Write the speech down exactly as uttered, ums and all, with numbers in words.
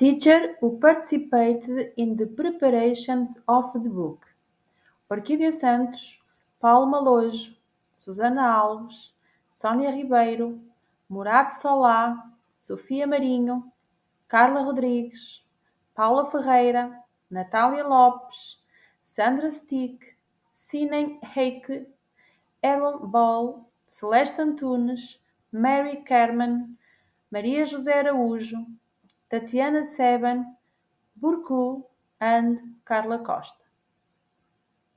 Teacher who participated in the preparations of the book: Orquídea Santos, Paulo Malojo, Susana Alves, Sónia Ribeiro, Murad Solá, Sofia Marinho, Carla Rodrigues, Paula Ferreira, Natália Lopes, Sandra Stick, Sinem Heike, Errol Ball, Celeste Antunes, Mary Kerman, Maria José Araújo, Tatiana Seban, Burcu and Carla Costa.